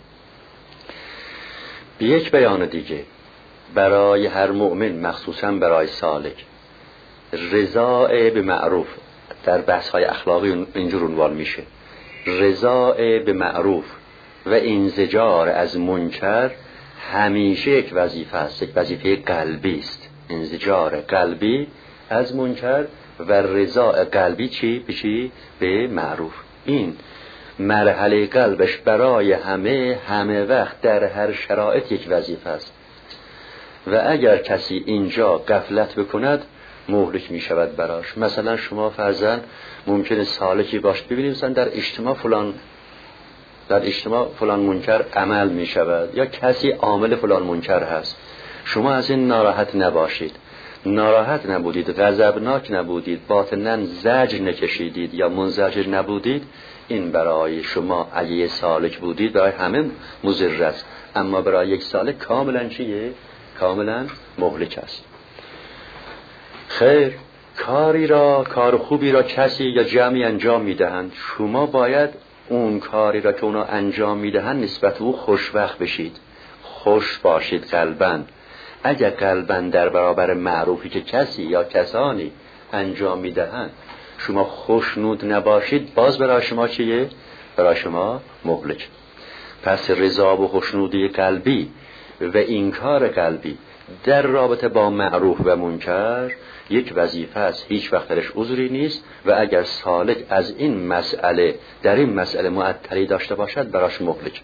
C: به یک بیان دیگه برای هر مؤمن مخصوصا برای سالک، رضای به معروف در بحث های اخلاقی اینجور عنوان میشه، رضای به معروف و انزجار از منکر همیشه یک وظیفه است، یک وظیفه قلبی است. انزجار قلبی از منکر و رضا قلبی چی؟ به معروف. این مرحله قلبش برای همه وقت در هر شرایط یک وظیفه است و اگر کسی اینجا غفلت بکند مهلک می شود براش. مثلا شما فرضاً ممکنه سالکی باشد، ببینید مثلا در اجتماع فلان منکر عمل می شود یا کسی عامل فلان منکر هست، شما از این ناراحت نباشید، ناراحت نبودید، غضبناک نبودید، باطناً زجر نکشیدید یا منزجر نبودید، این برای شما اگه یک سالک بودید برای همه مضر است، اما برای یک سالک کاملا چیه؟ کاملا مهلک است. خیر، کار خوبی را کسی یا جمعی انجام میدهند، شما باید اون کاری را که اونا انجام میدهند نسبت او خوشوقت بشید، خوش باشید قلباً. اگر قلباً در برابر معروفی که کسی یا کسانی انجام میدهند شما خوشنود نباشید، باز برای شما چیه؟ برای شما مهلک. پس رضا و خوشنودی قلبی و انکار قلبی در رابطه با معروف و منکر یک وظیفه است، هیچ وقت درش عذری نیست و اگر سالک از این مسئله در این مسئله معطلی داشته باشد براش مهلک.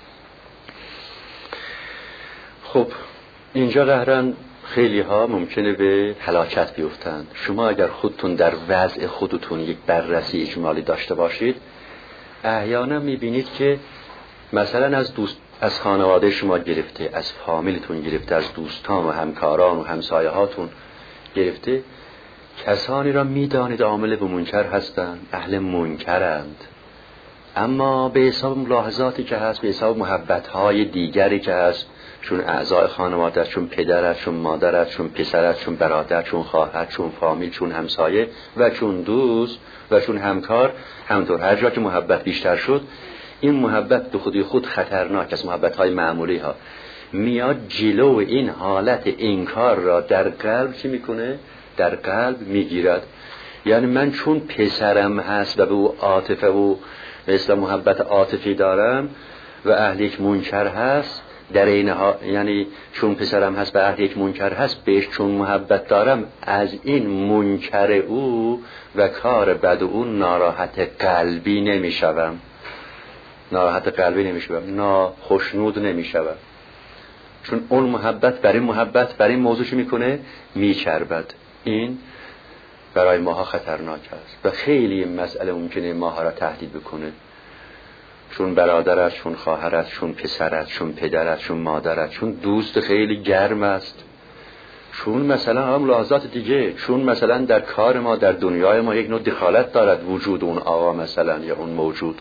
C: خب اینجا قهرن خیلی ها ممکنه به هلاکت بیفتند. شما اگر خودتون در وضع خودتون یک بررسی اجمالی داشته باشید، احیانا میبینید که مثلا از از خانواده شما گرفته، از فامیلتون گرفته، از دوستان و همکاران و همسایه هاتون گرفته، کسانی را میدانید عامل به منکر هستند، اهل منکرند، اما به حساب ملاحظاتی که هست، به حساب محبت‌های دیگری که هست، چون اعضای خانواده، چون پدرت، چون مادرت، چون پسرت، چون برادر، چون خواهر، چون فامیل، چون همسایه و چون دوست و چون همکار، همطور هر جا که محبت بیشتر شد، این محبت به خودی خود خطرناک است. محبت‌های معمولی ها میاد جلو این حالت انکار را در قلب چی میکنه؟ در قلب میگیرد. یعنی من چون پسرم هست و به او عاطفه و مثل محبت عاطفی دارم و اهل یک منکر هست، در این یعنی چون پسرم هست و اهل یک منکر هست، بهش چون محبت دارم، از این منکر او و کار بد او ناراحت قلبی نمیشوم، ناراحت قلبی نمیشوم، ناخشنود نمیشوم، چون اون محبت بر این موضوع چی میکنه؟ میچربد. این برای ماها خطرناک است و خیلی این مسئله ممکنه ماها را تهدید بکنه، چون برادرت، چون خواهرت، چون پسرت، چون پدرت، چون مادرت، چون دوست خیلی گرم است، چون مثلا هم ملاحظات دیگه، چون مثلا در کار ما، در دنیای ما یک نوع دخالت دارد وجود اون آقا مثلا یا اون موجود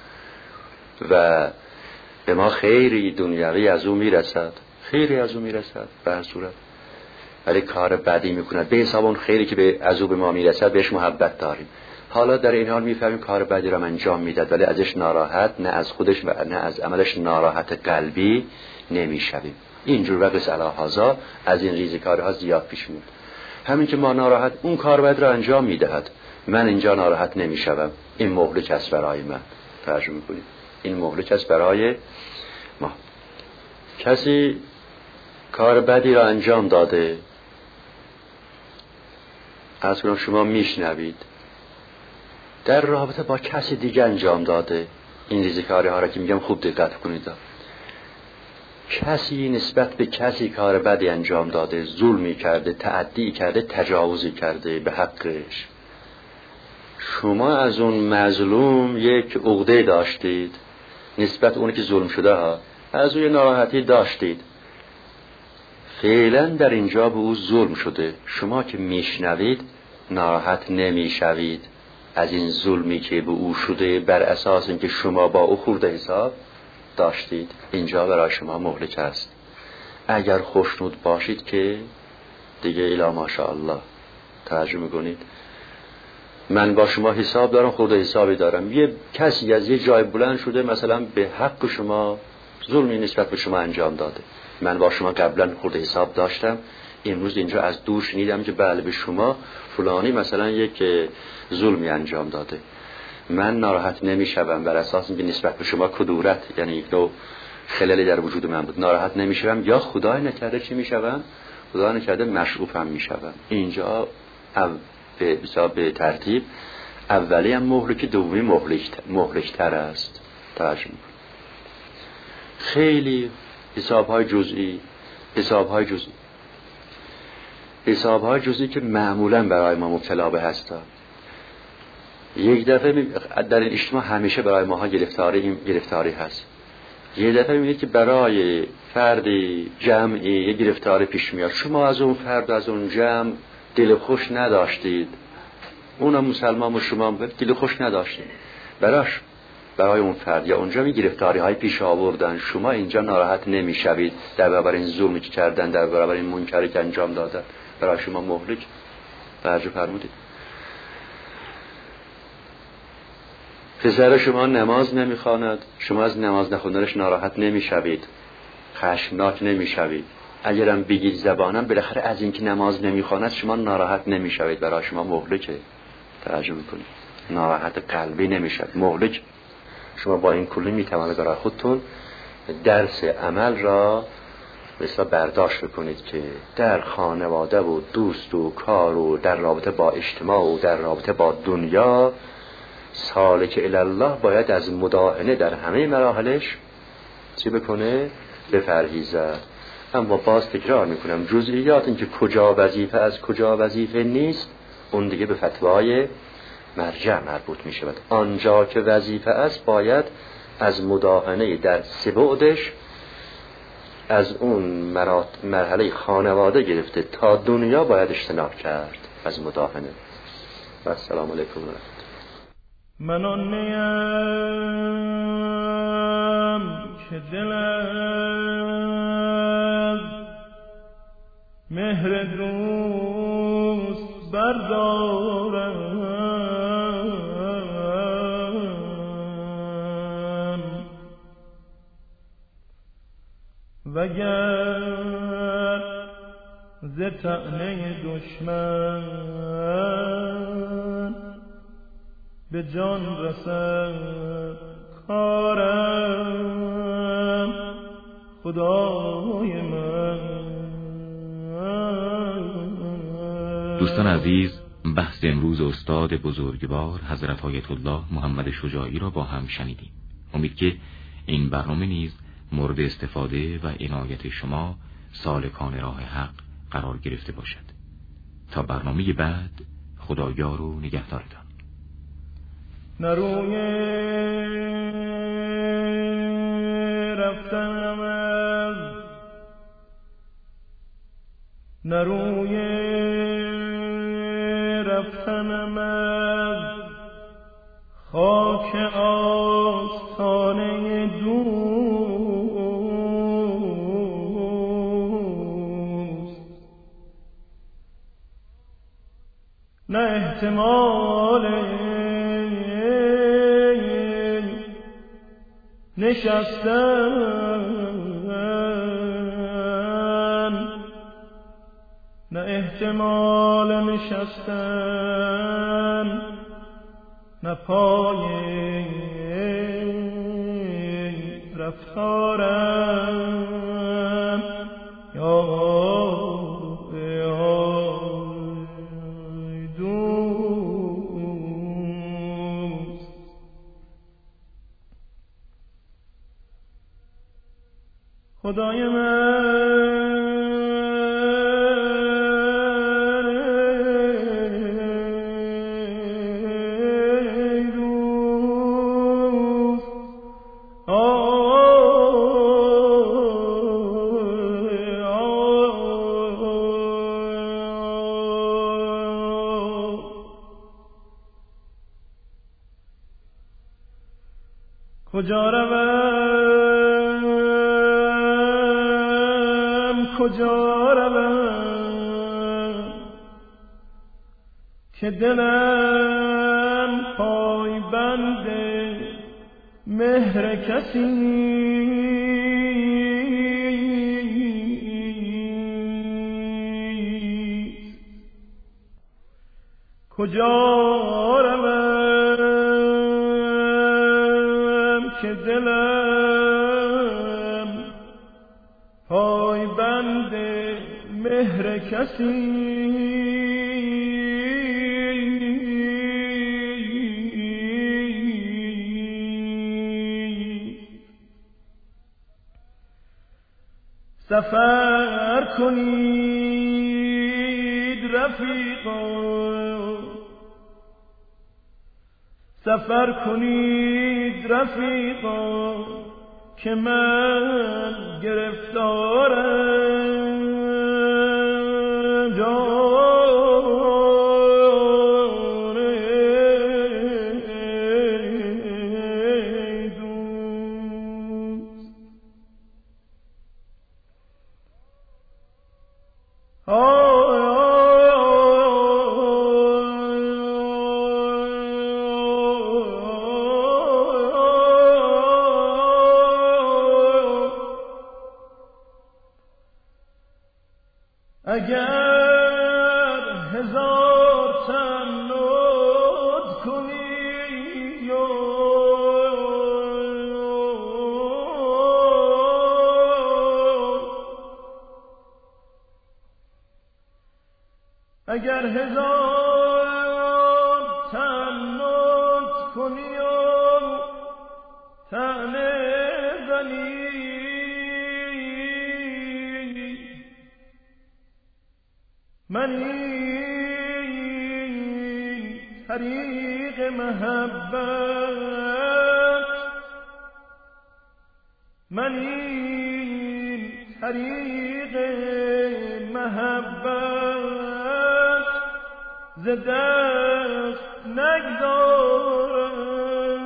C: و به ما خیری دنیوی از او میرسد، خیری از او میرسد به هر صورت، ولی کار بدی میکند به حساب اون خیری که از او به ما میرسد بهش محبت داریم. حالا در این حال میفهمیم کار بدی را انجام میداد، ولی ازش ناراحت، نه از خودش و نه از عملش ناراحت قلبی نمیشویم. اینجور وقت الهازا از این ریزکارها زیاد پیش میاد. همین که ما ناراحت اون کار بد را انجام میدهد، من اینجا ناراحت نمیشوم، این مهلک است برای من. ترجمه میکنیم این مهلک است برای ما. کسی کار بدی را انجام داده، از کنم شما میشنوید، در رابطه با کسی دیگه انجام داده، این ریزکاری ها را که میگم خوب دقت کنید. کسی نسبت به کسی کار بدی انجام داده، ظلمی کرده، تعدی کرده، تجاوزی کرده به حقش، شما از اون مظلوم یک عقده داشتید نسبت اونی که ظلم شده ها، از اون ناراحتی داشتید، فعلا در اینجا به او ظلم شده، شما که میشنوید ناراحت نمیشوید از این ظلمی که به او شده بر اساس اینکه شما با او خورده حساب داشتید. اینجا برای شما مهلک است. اگر خوشنود باشید که دیگه الی ماشاءالله، ترجمه کنید من با شما حساب دارم، خورده حسابی دارم. یه کسی از یه جای بلند شده مثلا به حق شما ظلمی نسبت به شما انجام داده، من با شما قبلا خورده حساب داشتم، امروز اینجا از دور شنیدم که بله به شما فلانی مثلا یک ظلمی انجام داده، من ناراحت نمیشم بر اساس اینکه نسبت به شما کدورت، یعنی یک نوع خللی در وجود من بود، ناراحت نمیشم، یا خدای نکرده چی میشم؟ خدای نکرده مشعوفم میشم. اینجا به ترتیب اولی هم مهلک، دومی مهلکتر است. ترجمه خیلی حسابهای جزئی که معمولا برای ما مبتلا به هستند. یک دفعه در این اجتماع همیشه برای ماها گرفتاری هست. یک دفعه میبینید که برای فردی جمعی یک گرفتاری پیش میاد، شما از اون فرد از اون جمع دل خوش نداشتید، اونم مسلمان و شما دل خوش نداشتید، برای اون فرد یا اونجا می گرفتاری های پیش آوردن، شما اینجا ناراحت نمیشوید در برابر این ظلمی که کردن، در برابر این منکری که انجام دادن، برای شما مهلک. توجه فرمودید؟ پسر شما نماز نمیخواند، شما از نماز نخوندنش ناراحت نمیشوید، خشمناک نمیشوید. اگرم بگید زبانم بالاخره از اینکه نماز نمیخواند شما ناراحت نمیشوید، برای شما مهلکه. توجه میکنید؟ ناراحت قلبی نمیشوید، مهلک. شما با این کلی میتوانید برای خودتون درس عمل را مثلا برداشت بکنید که در خانواده و دوست و کار و در رابطه با اجتماع و در رابطه با دنیا سالک الله باید از مداهنه در همه مراحلش چی بکنه؟ بپرهیزد. اما باز تکرار میکنم جزئیات این که کجا وظیفه از کجا وظیفه نیست اون دیگه به فتوای مرجع مربوط میشود. آنجا که وظیفه است باید از مداهنه در 3 بعدش، از اون مرحله خانواده گرفته تا دنیا باید اجتناب کرد از مداهنه. و السلام علیکم و رحمت الله.
B: من آن نیم که دل از مهر دوست بردارم، وگر ز طعنه دشمن به جان رسد کارم، خدای من.
A: دوستان عزیز، بحث امروز استاد بزرگوار حضرت آیت الله محمد شجاعی را با هم شنیدیم. امید که این برنامه نیز مورد استفاده و عنایت شما سالکان راه حق قرار گرفته باشد. تا برنامه بعد، خدایار و نگهدارتان.
B: نروی رفتنم از نروی رفتنم از خاک آستانه دوست، نه احتمال نشستن، نه احتمال نشستن، نه پای رفتارم. یا دوست، خدای من، کجا روم کجا روم که دلم پای بند مهر کسی، کجا روم که دلم پای بند مهر کسی، سفر کنید رفیقان، سفر کنید رفیقان که من گرفتارم، جان اگر هزار تن نود کنی، اگر هزار تن نود کنی و طعنه زنی، من این طریق محبت من این طریق محبت ز دست نگذارم.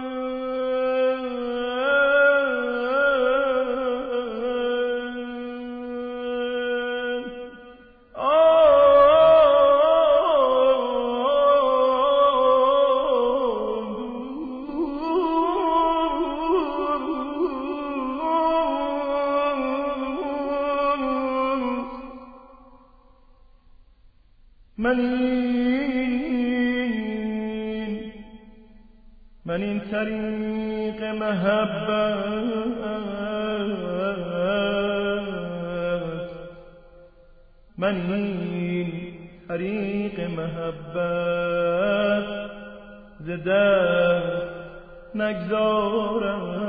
B: من این طریق محبت، من این طریق محبت ز دست نگذارم.